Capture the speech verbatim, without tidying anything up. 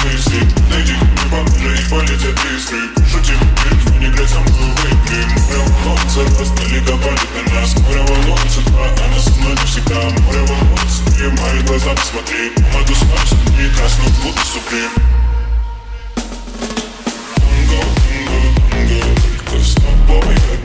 мысли. Найди мне поближе и полетят искры. Шути, но не грязь, со мной выпьем. Море волнуется, растали копали на нас. Море волнуется, два, она со мной навсегда. Море волнуется, и мои глаза посмотри. Помаду снова, не красную, буду суприм. Танго, танго, танго, только с тобой.